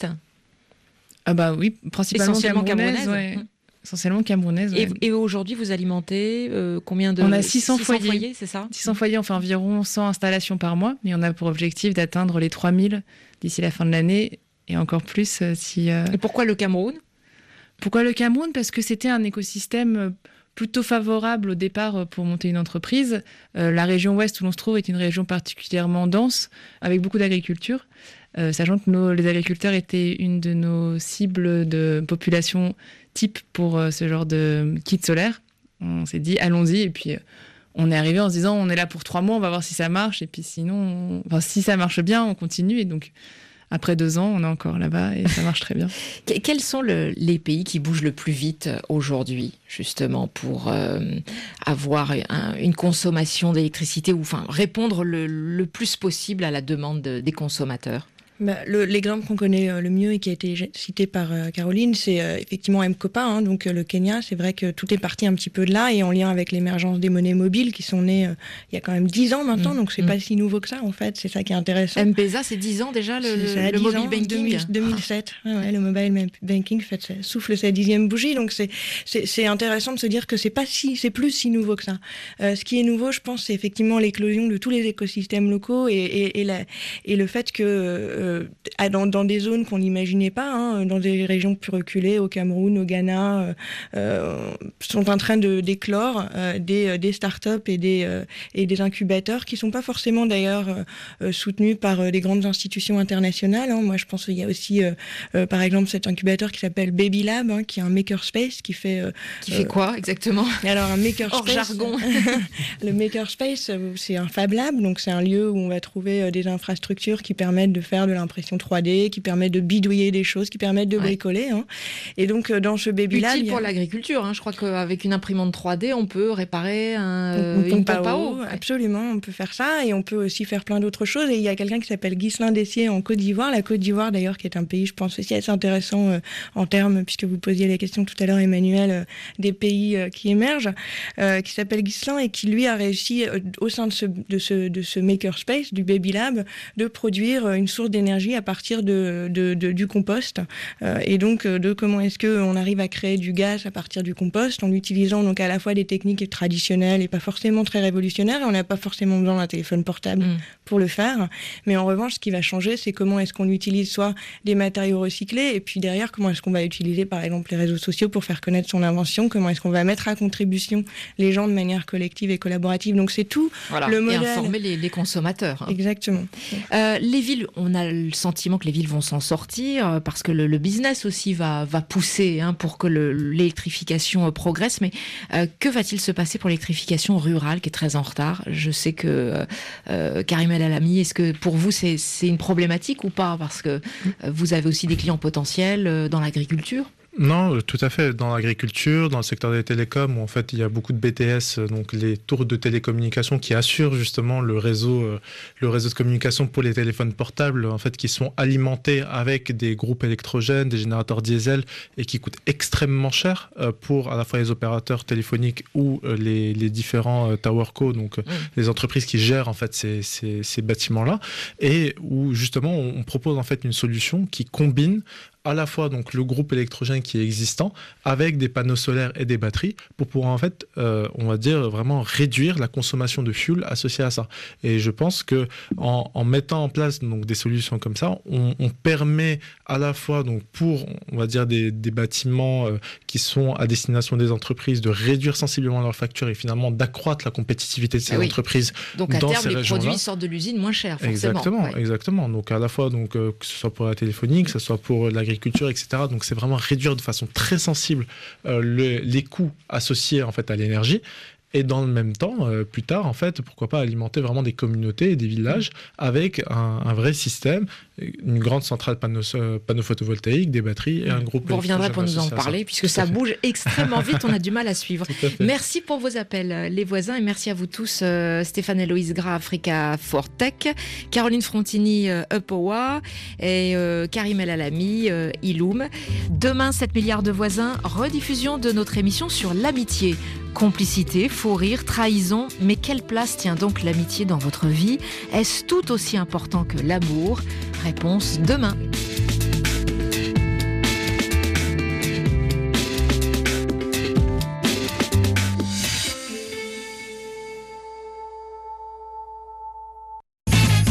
Ah bah oui, principalement essentiellement camerounaise. camerounaise. Ouais. Mmh. Essentiellement camerounaise. Et, ouais. et aujourd'hui, vous alimentez euh, combien de... On a six cents, six cents foyers. foyers, c'est ça? six cents foyers, on fait environ cent installations par mois, mais on a pour objectif d'atteindre les trois mille d'ici la fin de l'année, et encore plus euh, si... Euh... Et pourquoi le Cameroun? Pourquoi le Cameroun? Parce que c'était un écosystème plutôt favorable au départ pour monter une entreprise. Euh, la région ouest où l'on se trouve est une région particulièrement dense, avec beaucoup d'agriculture, euh, sachant que nos, les agriculteurs étaient une de nos cibles de population type pour euh, ce genre de kit solaire. On s'est dit, allons-y, et puis euh, on est arrivé en se disant, on est là pour trois mois, on va voir si ça marche, et puis sinon, on... enfin, si ça marche bien, on continue, et donc... Après deux ans, on est encore là-bas et ça marche très bien. Quels sont le, les pays qui bougent le plus vite aujourd'hui, justement, pour euh, avoir un, une consommation d'électricité ou enfin, répondre le, le plus possible à la demande de, des consommateurs? Bah, le, l'exemple qu'on connaît euh, le mieux et qui a été cité par euh, Caroline, c'est euh, effectivement M-Kopa, hein, donc euh, le Kenya. C'est vrai que tout est parti un petit peu de là et en lien avec l'émergence des monnaies mobiles qui sont nées euh, il y a quand même dix ans maintenant, mmh. donc c'est mmh. pas si nouveau que ça en fait, c'est ça qui est intéressant. M-Pesa, c'est dix ans déjà, le, le, le mobile banking deux mille sept, ah. ouais, le mobile banking fait, ça souffle sa dixième bougie, donc c'est, c'est, c'est intéressant de se dire que c'est pas si, c'est plus si nouveau que ça. Euh, ce qui est nouveau, je pense, c'est effectivement l'éclosion de tous les écosystèmes locaux et, et, et, la, et le fait que euh, euh, dans, dans des zones qu'on n'imaginait pas, hein, dans des régions plus reculées, au Cameroun, au Ghana, euh, euh, sont en train de d'éclore euh, des, des startups et des, euh, et des incubateurs qui sont pas forcément d'ailleurs euh, soutenus par euh, les grandes institutions internationales. Hein. Moi, je pense qu'il y a aussi, euh, euh, par exemple, cet incubateur qui s'appelle Baby Lab, hein, qui est un makerspace qui fait... Euh, qui fait quoi exactement? Alors, un makerspace... Hors jargon. Le makerspace, c'est un Fab Lab, donc c'est un lieu où on va trouver euh, des infrastructures qui permettent de faire de l'impression trois D, qui permettent de bidouiller des choses, qui permettent de bricoler. Hein. Et donc, euh, dans ce Baby Lab... Utile pour a... l'agriculture. Hein. Je crois qu'avec une imprimante trois D, on peut réparer un, euh, une, une pompe à eau. Ouais. Absolument, on peut faire ça. Et on peut aussi faire plein d'autres choses. Et il y a quelqu'un qui s'appelle Ghislain Dessier en Côte d'Ivoire. La Côte d'Ivoire, d'ailleurs, qui est un pays, je pense, aussi assez intéressant euh, en termes, puisque vous posiez la question tout à l'heure, Emmanuel, euh, des pays euh, qui émergent, euh, qui s'appelle Ghislain et qui, lui, a réussi, euh, au sein de ce, de, ce, de ce makerspace, du Baby Lab, de produire une source d'énergie à partir de, de, de, du compost. Euh, et donc, de comment est-ce qu'on arrive à créer du gaz à partir du compost, en utilisant donc à la fois des techniques traditionnelles et pas forcément très révolutionnaires. Et on n'a pas forcément besoin d'un téléphone portable mmh. pour le faire. Mais en revanche, ce qui va changer, c'est comment est-ce qu'on utilise soit des matériaux recyclés, et puis derrière, comment est-ce qu'on va utiliser, par exemple, les réseaux sociaux pour faire connaître son invention, comment est-ce qu'on va mettre à contribution les gens de manière collective et collaborative. Donc, c'est tout voilà. le modèle. Et informer les, les consommateurs. Hein. Exactement. Euh, les villes, on a le sentiment que les villes vont s'en sortir parce que le, le business aussi va, va pousser hein, pour que le, l'électrification progresse. Mais euh, que va-t-il se passer pour l'électrification rurale qui est très en retard? Je sais que euh, Karim El Alami, est-ce que pour vous c'est, c'est une problématique ou pas? Parce que euh, vous avez aussi des clients potentiels euh, dans l'agriculture. Non, tout à fait. Dans l'agriculture, dans le secteur des télécoms, où en fait il y a beaucoup de B T S, donc les tours de télécommunication qui assurent justement le réseau, euh, le réseau de communication pour les téléphones portables, en fait, qui sont alimentés avec des groupes électrogènes, des générateurs diesel et qui coûtent extrêmement cher euh, pour à la fois les opérateurs téléphoniques ou euh, les, les différents euh, towerco, donc euh, mmh. les entreprises qui gèrent en fait ces, ces, ces bâtiments-là, et où justement on propose en fait une solution qui combine à la fois donc le groupe électrogène qui est existant avec des panneaux solaires et des batteries pour pouvoir en fait, euh, on va dire vraiment réduire la consommation de fuel associée à ça. Et je pense que en, en mettant en place donc des solutions comme ça, on, on permet à la fois donc pour on va dire des, des bâtiments euh, qui sont à destination des entreprises de réduire sensiblement leurs factures et finalement d'accroître la compétitivité de ces ah oui. entreprises. Donc à dans terme ces les produits sortent de l'usine moins cher forcément. Exactement, ouais. exactement. Donc à la fois donc euh, que ce soit pour la téléphonie, que ce soit pour l'agriculture, et cetera. Donc c'est vraiment réduire de façon très sensible euh, le, les coûts associés en fait à l'énergie. Et dans le même temps, euh, plus tard, en fait, pourquoi pas alimenter vraiment des communautés et des villages avec un, un vrai système, une grande centrale panneau, panneau photovoltaïque, des batteries et un groupe. Vous reviendrez pour nous en parler, puisque ça bouge extrêmement vite, on a du mal à suivre. Merci pour vos appels, les voisins, et merci à vous tous, euh, Stéphane Héloïse Gras, Africa for Tech, Caroline Frontini, euh, Upowa, et euh, Karim El Alami, euh, Iloum. Demain, sept milliards de voisins, rediffusion de notre émission sur l'amitié. Complicité, faux rire, trahison, mais quelle place tient donc l'amitié dans votre vie? Est-ce tout aussi important que l'amour? Réponse demain.